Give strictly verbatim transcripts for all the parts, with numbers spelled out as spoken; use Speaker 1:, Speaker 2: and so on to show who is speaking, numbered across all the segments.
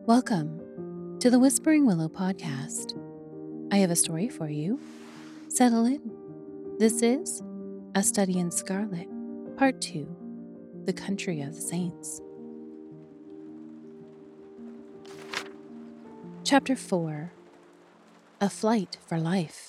Speaker 1: Welcome to the Whispering Willow podcast. I have a story for you. Settle in. This is A Study in Scarlet, Part two, The Country of the Saints. Chapter four, A Flight for Life.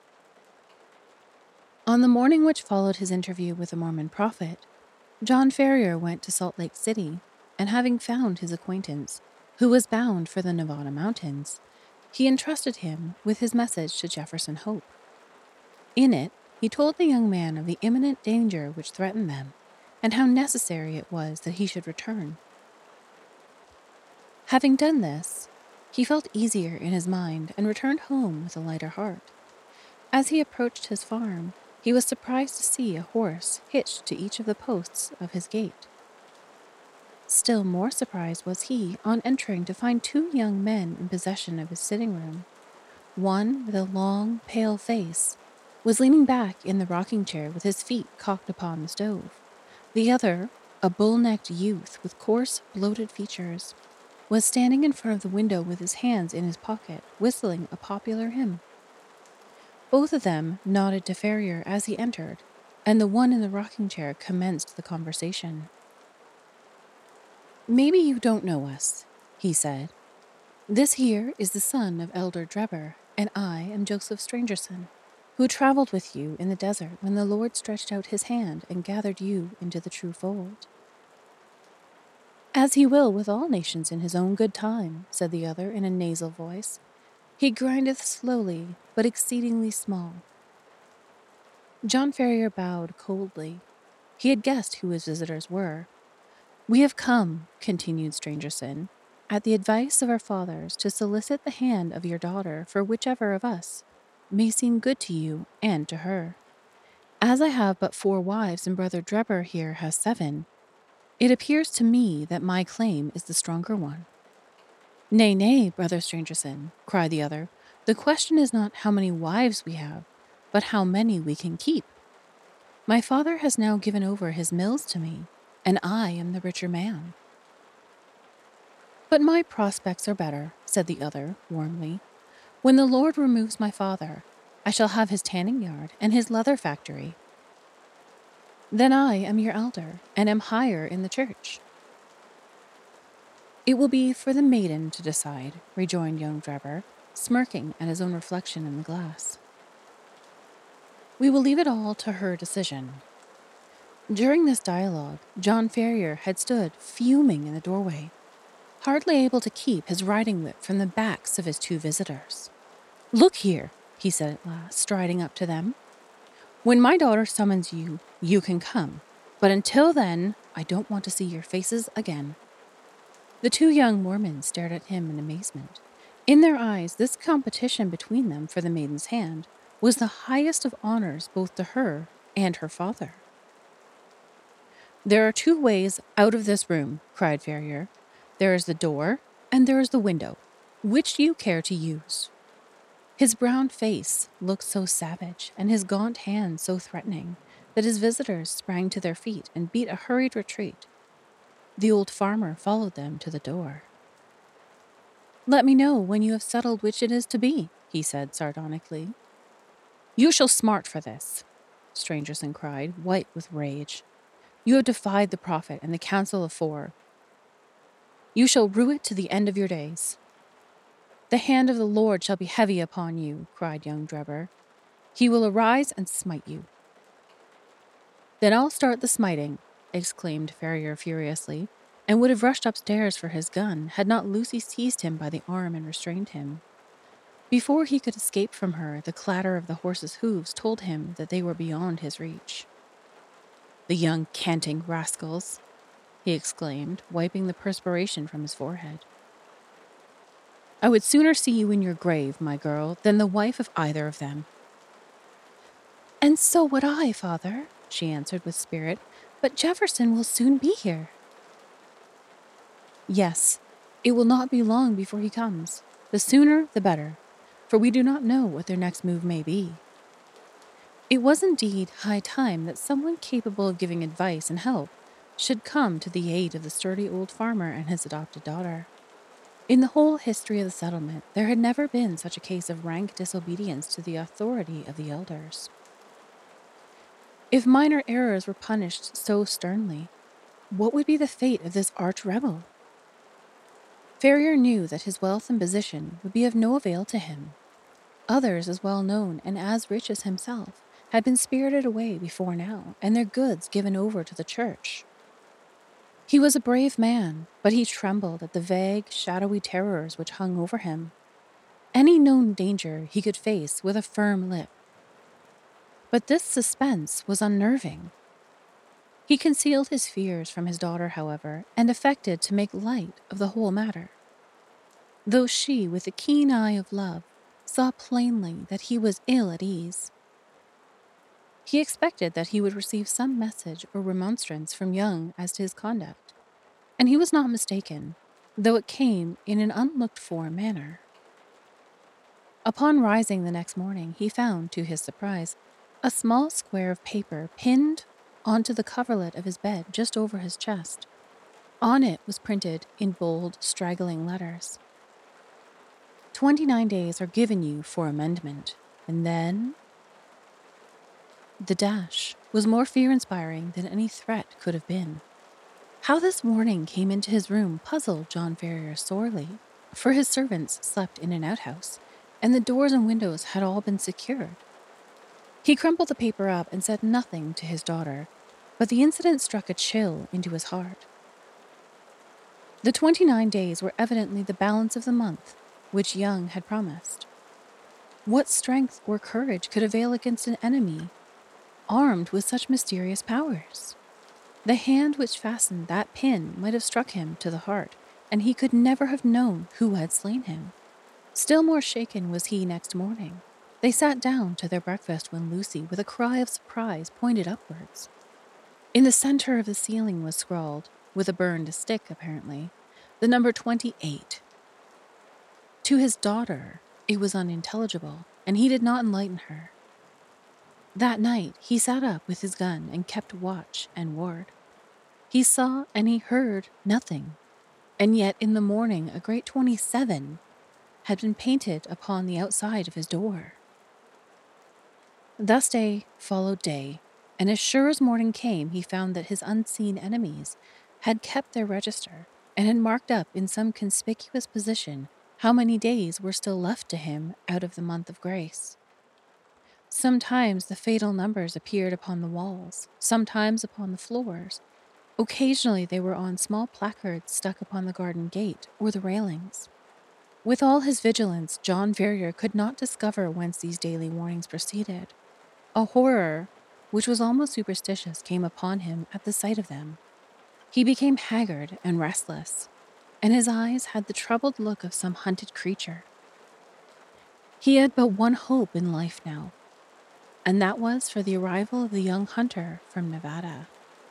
Speaker 1: On the morning which followed his interview with the Mormon prophet, John Ferrier went to Salt Lake City, and having found his acquaintance, who was bound for the Nevada mountains, he entrusted him with his message to Jefferson Hope. In it, he told the young man of the imminent danger which threatened them, and how necessary it was that he should return. Having done this, he felt easier in his mind and returned home with a lighter heart. As he approached his farm, he was surprised to see a horse hitched to each of the posts of his gate. Still more surprised was he on entering to find two young men in possession of his sitting room. One, with a long, pale face, was leaning back in the rocking chair with his feet cocked upon the stove. The other, a bull-necked youth with coarse, bloated features, was standing in front of the window with his hands in his pocket, whistling a popular hymn. Both of them nodded to Ferrier as he entered, and the one in the rocking chair commenced the conversation. "Maybe you don't know us," he said. "This here is the son of Elder Drebber, and I am Joseph Strangerson, who traveled with you in the desert when the Lord stretched out his hand and gathered you into the true fold." "As he will with all nations in his own good time," said the other in a nasal voice. "He grindeth slowly, but exceedingly small." John Ferrier bowed coldly. He had guessed who his visitors were. "We have come," continued Strangerson, "at the advice of our fathers to solicit the hand of your daughter for whichever of us may seem good to you and to her. As I have but four wives and Brother Drebber here has seven, it appears to me that my claim is the stronger one." "Nay, nay, Brother Strangerson," cried the other. "The question is not how many wives we have, but how many we can keep. My father has now given over his mills to me, and I am the richer man." "But my prospects are better," said the other warmly. "When the Lord removes my father, I shall have his tanning yard and his leather factory. Then I am your elder, and am higher in the church." "It will be for the maiden to decide," rejoined young Drebber, smirking at his own reflection in the glass. "We will leave it all to her decision." During this dialogue, John Ferrier had stood fuming in the doorway, hardly able to keep his riding whip from the backs of his two visitors. "Look here," he said at last, striding up to them. "When my daughter summons you, you can come, but until then, I don't want to see your faces again." The two young Mormons stared at him in amazement. In their eyes, this competition between them for the maiden's hand was the highest of honors both to her and her father. "There are two ways out of this room," cried Ferrier. "There is the door, and there is the window. Which do you care to use?" His brown face looked so savage, and his gaunt hands so threatening, that his visitors sprang to their feet and beat a hurried retreat. The old farmer followed them to the door. "Let me know when you have settled which it is to be," he said sardonically. "You shall smart for this," Strangerson cried, white with rage. "You have defied the prophet and the council of four. You shall rue it to the end of your days." "The hand of the Lord shall be heavy upon you," cried young Drebber. "He will arise and smite you." "Then I'll start the smiting," exclaimed Ferrier furiously, and would have rushed upstairs for his gun had not Lucy seized him by the arm and restrained him. Before he could escape from her, the clatter of the horses' hooves told him that they were beyond his reach. "The young canting rascals!" he exclaimed, wiping the perspiration from his forehead. "I would sooner see you in your grave, my girl, than the wife of either of them." "And so would I, father," she answered with spirit, "but Jefferson will soon be here." "Yes, it will not be long before he comes. The sooner, the better, for we do not know what their next move may be." It was indeed high time that someone capable of giving advice and help should come to the aid of the sturdy old farmer and his adopted daughter. In the whole history of the settlement, there had never been such a case of rank disobedience to the authority of the elders. If minor errors were punished so sternly, what would be the fate of this arch rebel? Ferrier knew that his wealth and position would be of no avail to him. Others as well known and as rich as himself had been spirited away before now, and their goods given over to the church. He was a brave man, but he trembled at the vague, shadowy terrors which hung over him. Any known danger he could face with a firm lip. But this suspense was unnerving. He concealed his fears from his daughter, however, and affected to make light of the whole matter. Though she, with the keen eye of love, saw plainly that he was ill at ease. He expected that he would receive some message or remonstrance from Young as to his conduct, and he was not mistaken, though it came in an unlooked-for manner. Upon rising the next morning, he found, to his surprise, a small square of paper pinned onto the coverlet of his bed just over his chest. On it was printed in bold, straggling letters, Twenty-nine days are given you for amendment, and then... The dash was more fear-inspiring than any threat could have been. How this warning came into his room puzzled John Ferrier sorely, for his servants slept in an outhouse, and the doors and windows had all been secured. He crumpled the paper up and said nothing to his daughter, but the incident struck a chill into his heart. The twenty-nine days were evidently the balance of the month, which Young had promised. What strength or courage could avail against an enemy armed with such mysterious powers? The hand which fastened that pin might have struck him to the heart, and he could never have known who had slain him. Still more shaken was he next morning. They sat down to their breakfast when Lucy, with a cry of surprise, pointed upwards. In the center of the ceiling was scrawled, with a burned stick apparently, the number twenty-eight. To his daughter, it was unintelligible, and he did not enlighten her. That night, he sat up with his gun and kept watch and ward. He saw and he heard nothing, and yet in the morning a great twenty-seven had been painted upon the outside of his door. Thus day followed day, and as sure as morning came, he found that his unseen enemies had kept their register and had marked up in some conspicuous position how many days were still left to him out of the month of grace. Sometimes the fatal numbers appeared upon the walls, sometimes upon the floors. Occasionally they were on small placards stuck upon the garden gate or the railings. With all his vigilance, John Ferrier could not discover whence these daily warnings proceeded. A horror, which was almost superstitious, came upon him at the sight of them. He became haggard and restless, and his eyes had the troubled look of some hunted creature. He had but one hope in life now, and that was for the arrival of the young hunter from Nevada.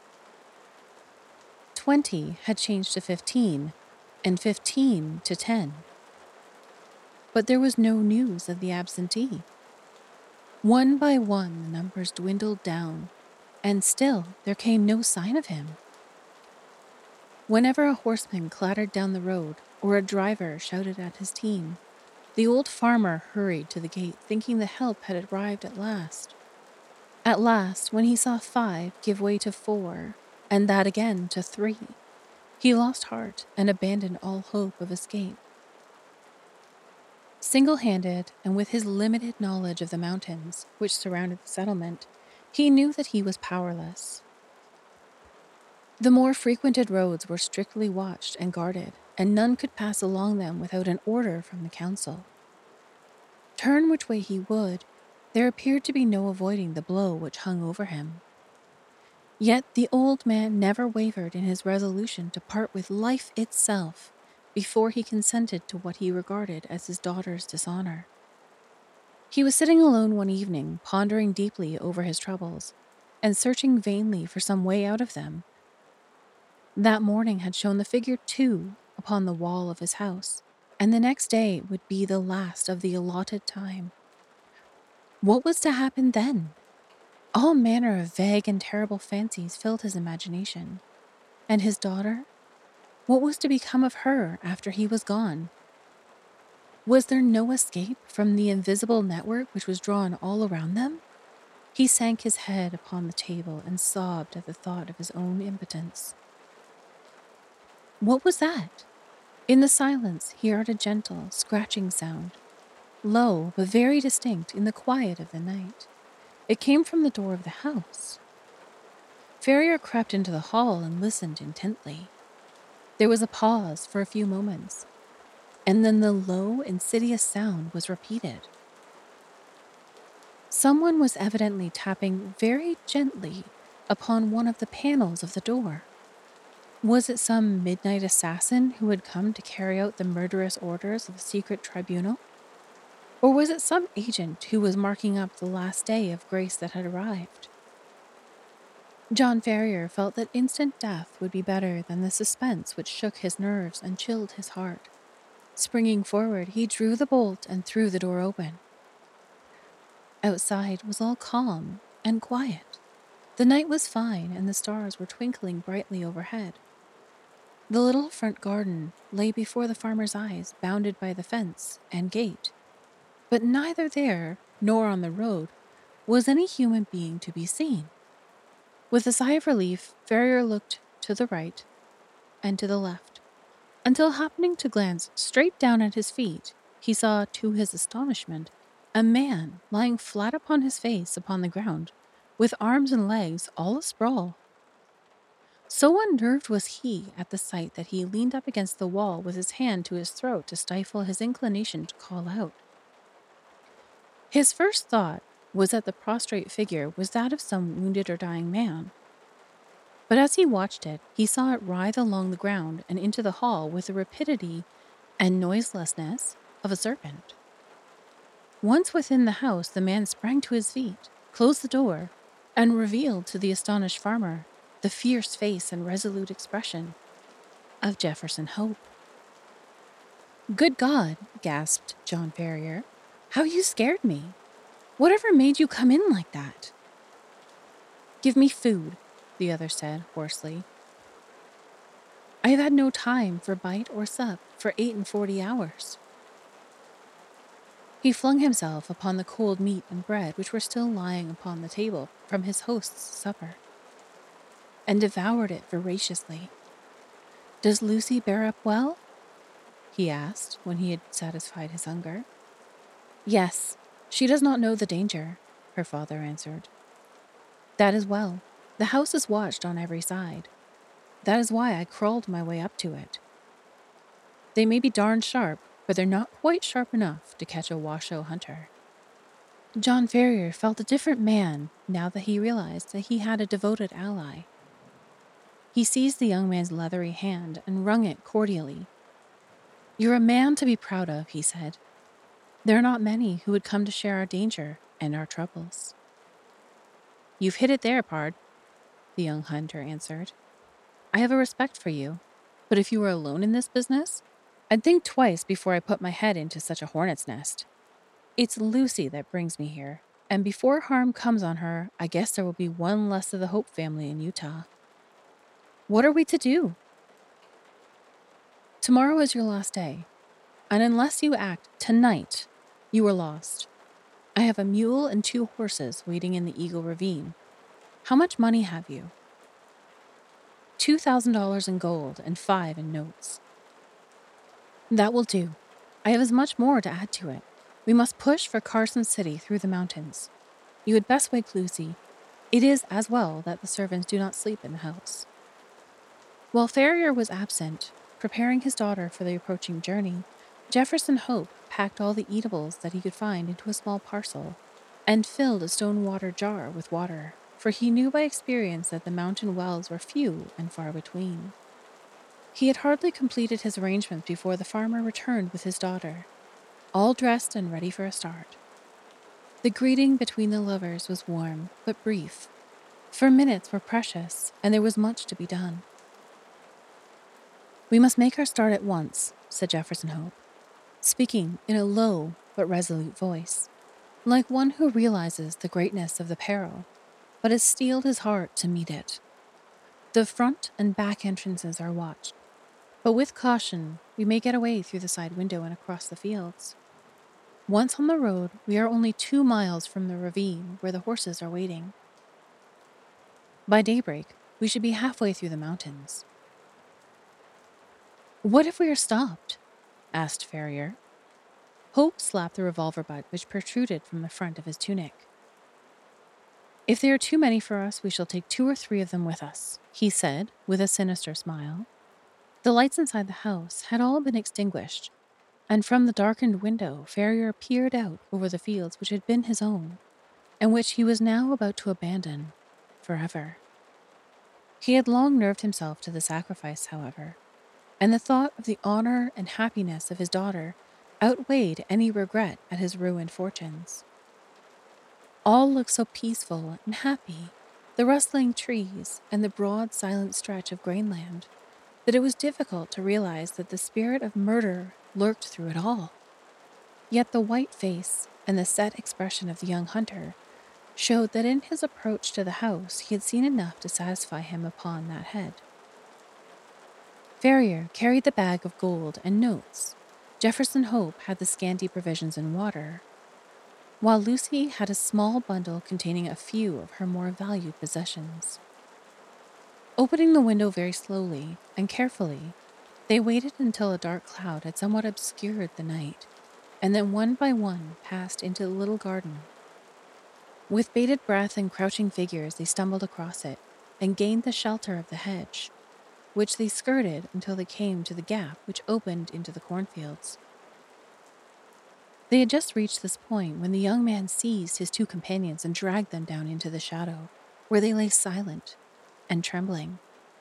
Speaker 1: Twenty had changed to fifteen, and fifteen to ten. But there was no news of the absentee. One by one the numbers dwindled down, and still there came no sign of him. Whenever a horseman clattered down the road, or a driver shouted at his team, the old farmer hurried to the gate, thinking the help had arrived at last. At last, when he saw five give way to four, and that again to three, he lost heart and abandoned all hope of escape. Single-handed, and with his limited knowledge of the mountains which surrounded the settlement, he knew that he was powerless. The more frequented roads were strictly watched and guarded, and none could pass along them without an order from the council. Turn which way he would, there appeared to be no avoiding the blow which hung over him. Yet the old man never wavered in his resolution to part with life itself before he consented to what he regarded as his daughter's dishonor. He was sitting alone one evening, pondering deeply over his troubles, and searching vainly for some way out of them. That morning had shown the figure two upon the wall of his house, and the next day would be the last of the allotted time. What was to happen then? All manner of vague and terrible fancies filled his imagination. And his daughter? What was to become of her after he was gone? Was there no escape from the invisible network which was drawn all around them? He sank his head upon the table and sobbed at the thought of his own impotence. What was that? In the silence, he heard a gentle, scratching sound, low but very distinct in the quiet of the night. It came from the door of the house. Ferrier crept into the hall and listened intently. There was a pause for a few moments, and then the low, insidious sound was repeated. Someone was evidently tapping very gently upon one of the panels of the door. Was it some midnight assassin who had come to carry out the murderous orders of the secret tribunal? Or was it some agent who was marking up the last day of grace that had arrived? John Ferrier felt that instant death would be better than the suspense which shook his nerves and chilled his heart. Springing forward, he drew the bolt and threw the door open. Outside was all calm and quiet. The night was fine and the stars were twinkling brightly overhead. The little front garden lay before the farmer's eyes, bounded by the fence and gate. But neither there nor on the road was any human being to be seen. With a sigh of relief, Ferrier looked to the right and to the left, until happening to glance straight down at his feet, he saw, to his astonishment, a man lying flat upon his face upon the ground, with arms and legs all asprawl. So unnerved was he at the sight that he leaned up against the wall with his hand to his throat to stifle his inclination to call out. His first thought was that the prostrate figure was that of some wounded or dying man. But as he watched it, he saw it writhe along the ground and into the hall with the rapidity and noiselessness of a serpent. Once within the house, the man sprang to his feet, closed the door, and revealed to the astonished farmer the fierce face and resolute expression of Jefferson Hope. "Good God," gasped John Ferrier, "how you scared me! Whatever made you come in like that?" "Give me food," the other said hoarsely. "I have had no time for bite or sup for eight and forty hours." He flung himself upon the cold meat and bread which were still lying upon the table from his host's supper, and devoured it voraciously. "Does Lucy bear up well?" he asked when he had satisfied his hunger. "Yes, she does not know the danger," her father answered. "That is well. The house is watched on every side. That is why I crawled my way up to it. They may be darned sharp, but they're not quite sharp enough to catch a Washoe hunter." John Ferrier felt a different man now that he realized that he had a devoted ally. He seized the young man's leathery hand and wrung it cordially. "You're a man to be proud of," he said. "There are not many who would come to share our danger and our troubles." "You've hit it there, pard," the young hunter answered. "I have a respect for you, but if you were alone in this business, I'd think twice before I put my head into such a hornet's nest. It's Lucy that brings me here, and before harm comes on her, I guess there will be one less of the Hope family in Utah. What are we to do?" "Tomorrow is your last day, and unless you act tonight, you are lost. I have a mule and two horses waiting in the Eagle Ravine. How much money have you?" Two thousand dollars in gold and five in notes." "That will do. I have as much more to add to it. We must push for Carson City through the mountains. You had best wake Lucy. It is as well that the servants do not sleep in the house." While Ferrier was absent, preparing his daughter for the approaching journey, Jefferson Hope packed all the eatables that he could find into a small parcel and filled a stone water jar with water, for he knew by experience that the mountain wells were few and far between. He had hardly completed his arrangements before the farmer returned with his daughter, all dressed and ready for a start. The greeting between the lovers was warm but brief, for minutes were precious and there was much to be done. "We must make our start at once," said Jefferson Hope, speaking in a low but resolute voice, like one who realizes the greatness of the peril, but has steeled his heart to meet it. "The front and back entrances are watched, but with caution, we may get away through the side window and across the fields. Once on the road, we are only two miles from the ravine where the horses are waiting. By daybreak, we should be halfway through the mountains." "What if we are stopped?" asked Ferrier. Hope slapped the revolver butt which protruded from the front of his tunic. "If there are too many for us, we shall take two or three of them with us," he said, with a sinister smile. The lights inside the house had all been extinguished, and from the darkened window Ferrier peered out over the fields which had been his own, and which he was now about to abandon forever. He had long nerved himself to the sacrifice, however, and the thought of the honor and happiness of his daughter outweighed any regret at his ruined fortunes. All looked so peaceful and happy, the rustling trees and the broad silent stretch of grainland, that it was difficult to realize that the spirit of murder lurked through it all. Yet the white face and the set expression of the young hunter showed that in his approach to the house he had seen enough to satisfy him upon that head. Ferrier carried the bag of gold and notes. Jefferson Hope had the scanty provisions and water, while Lucy had a small bundle containing a few of her more valued possessions. Opening the window very slowly and carefully, they waited until a dark cloud had somewhat obscured the night, and then one by one passed into the little garden. With bated breath and crouching figures, they stumbled across it and gained the shelter of the hedge, which they skirted until they came to the gap which opened into the cornfields. They had just reached this point when the young man seized his two companions and dragged them down into the shadow, where they lay silent and trembling.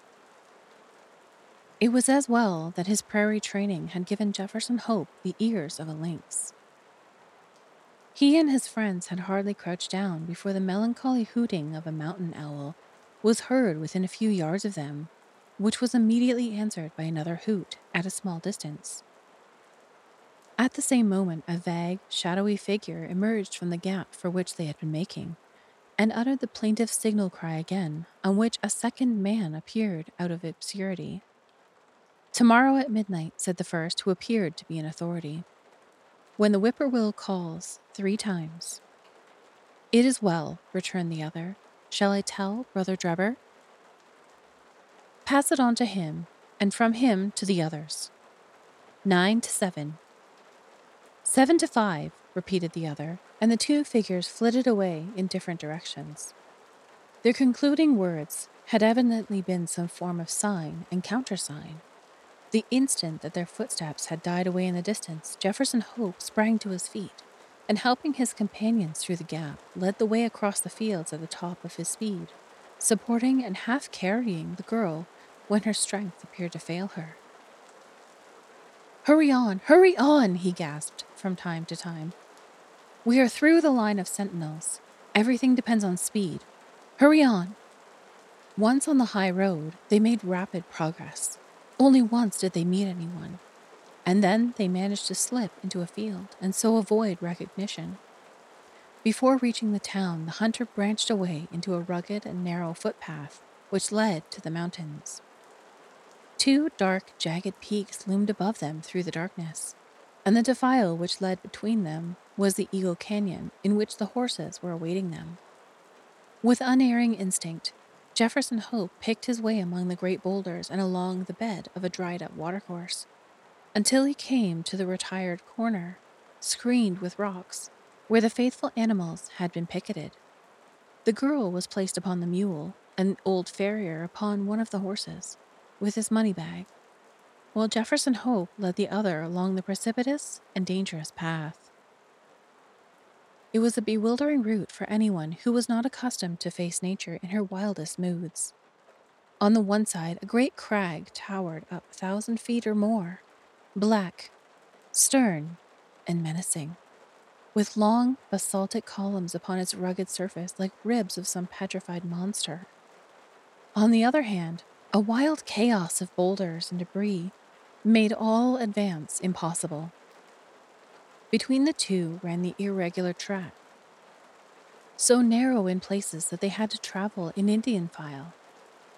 Speaker 1: It was as well that his prairie training had given Jefferson Hope the ears of a lynx. He and his friends had hardly crouched down before the melancholy hooting of a mountain owl was heard within a few yards of them, which was immediately answered by another hoot at a small distance. At the same moment, a vague, shadowy figure emerged from the gap for which they had been making, and uttered the plaintive signal cry again, on which a second man appeared out of obscurity. "Tomorrow at midnight," said the first, who appeared to be in authority, "when the whippoorwill calls three times." "It is well," returned the other. "Shall I tell Brother Drebber?" "Pass it on to him, and from him to the others. Nine to seven." "Seven to five," repeated the other, and the two figures flitted away in different directions. Their concluding words had evidently been some form of sign and countersign. The instant that their footsteps had died away in the distance, Jefferson Hope sprang to his feet, and helping his companions through the gap, led the way across the fields at the top of his speed, supporting and half carrying the girl when her strength appeared to fail her. "Hurry on, hurry on," he gasped from time to time. "We are through the line of sentinels. Everything depends on speed. Hurry on." Once on the high road, they made rapid progress. Only once did they meet anyone, and then they managed to slip into a field and so avoid recognition. Before reaching the town, the hunter branched away into a rugged and narrow footpath which led to the mountains. Two dark, jagged peaks loomed above them through the darkness, and the defile which led between them was the Eagle Canyon in which the horses were awaiting them. With unerring instinct, Jefferson Hope picked his way among the great boulders and along the bed of a dried-up watercourse, until he came to the retired corner, screened with rocks, where the faithful animals had been picketed. The girl was placed upon the mule, and old Ferrier upon one of the horses, with his money bag, while Jefferson Hope led the other along the precipitous and dangerous path. It was a bewildering route for anyone who was not accustomed to face nature in her wildest moods. On the one side, a great crag towered up a thousand feet or more, black, stern, and menacing, with long basaltic columns upon its rugged surface like ribs of some petrified monster. On the other hand, a wild chaos of boulders and debris made all advance impossible. Between the two ran the irregular track, so narrow in places that they had to travel in Indian file.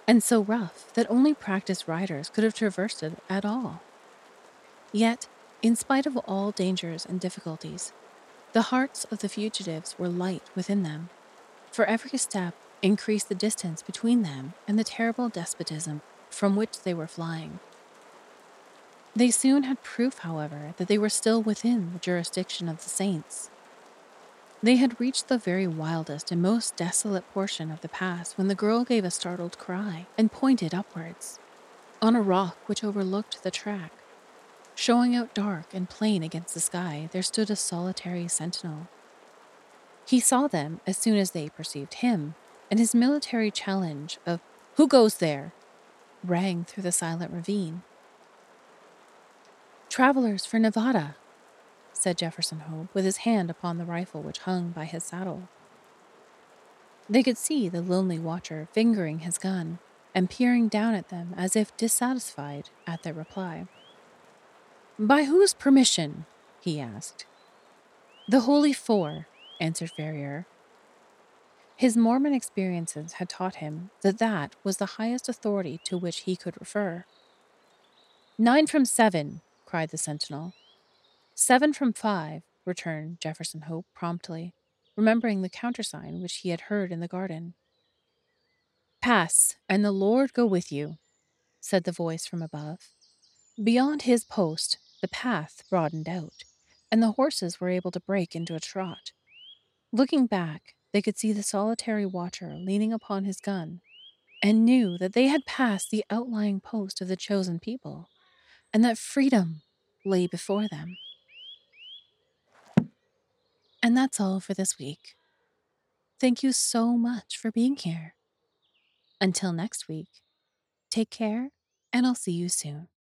Speaker 1: and so rough that only practiced riders could have traversed it at all. Yet, in spite of all dangers and difficulties, the hearts of the fugitives were light within them, for every step increased the distance between them and the terrible despotism from which they were flying. They soon had proof, however, that they were still within the jurisdiction of the saints. They had reached the very wildest and most desolate portion of the pass when the girl gave a startled cry and pointed upwards. On a rock which overlooked the track, showing out dark and plain against the sky, there stood a solitary sentinel. He saw them as soon as they perceived him, and his military challenge of, "Who goes there?" rang through the silent ravine. "Travelers for Nevada," said Jefferson Hope, with his hand upon the rifle which hung by his saddle. They could see the lonely watcher fingering his gun and peering down at them as if dissatisfied at their reply. "By whose permission?" he asked. "The Holy Four," answered Ferrier. His Mormon experiences had taught him that that was the highest authority to which he could refer. "Nine from seven," cried the sentinel. "Seven from five," returned Jefferson Hope promptly, remembering the countersign which he had heard in the garden. "Pass, and the Lord go with you," said the voice from above. Beyond his post, the path broadened out, and the horses were able to break into a trot. Looking back, they could see the solitary watcher leaning upon his gun, and knew that they had passed the outlying post of the chosen people, and that freedom lay before them. And that's all for this week. Thank you so much for being here. Until next week, take care, and I'll see you soon.